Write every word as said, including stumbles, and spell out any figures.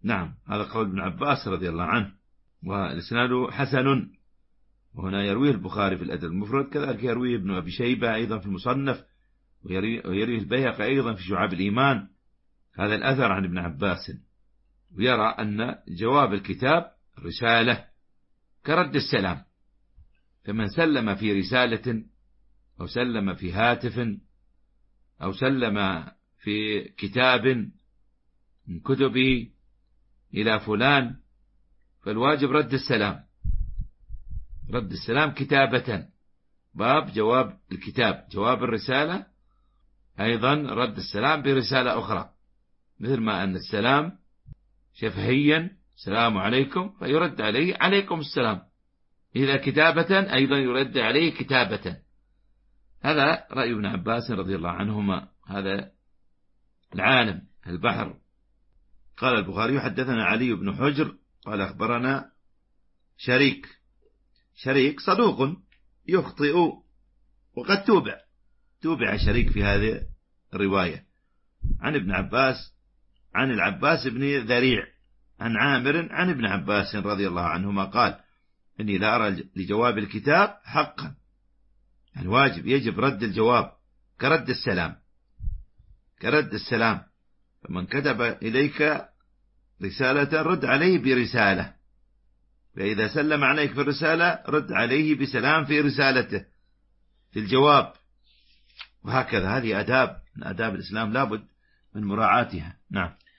نعم، هذا قول ابن عباس رضي الله عنه، والإسناد حسن. وهنا يرويه البخاري في الأدب المفرد، كذلك يرويه ابن أبي شيبة أيضا في المصنف، ويرويه البيهقي أيضا في شعاب الإيمان، هذا الأثر عن ابن عباس. ويرى أن جواب الكتاب رسالة كرد السلام، فمن سلم في رسالة أو سلم في هاتف أو سلم في كتاب من كتبه إلى فلان فالواجب رد السلام، رد السلام كتابة، باب جواب الكتاب، جواب الرسالة أيضا رد السلام برسالة أخرى، مثل ما أن السلام شفهيا السلام عليكم فيرد عليه عليكم السلام، إذا كتابة أيضا يرد عليه كتابة. هذا رأي ابن عباس رضي الله عنهما، هذا العالم البحر. قال البخاري حدثنا علي بن حجر قال أخبرنا شريك، شريك صدوق يخطئ وقد توبع، توبع شريك في هذه الرواية، عن ابن عباس عن العباس بن ذريع عن عامر عن ابن عباس رضي الله عنهما قال إني لا أرى لجواب الكتاب حقا، يعني واجب يجب رد الجواب كرد السلام، كرد السلام، فمن كتب إليك رسالة رد عليه برسالة، فإذا سلم عليك في الرسالة رد عليه بسلام في رسالته في الجواب، وهكذا. هذه أداب من أداب الإسلام لابد من مراعاتها. نعم.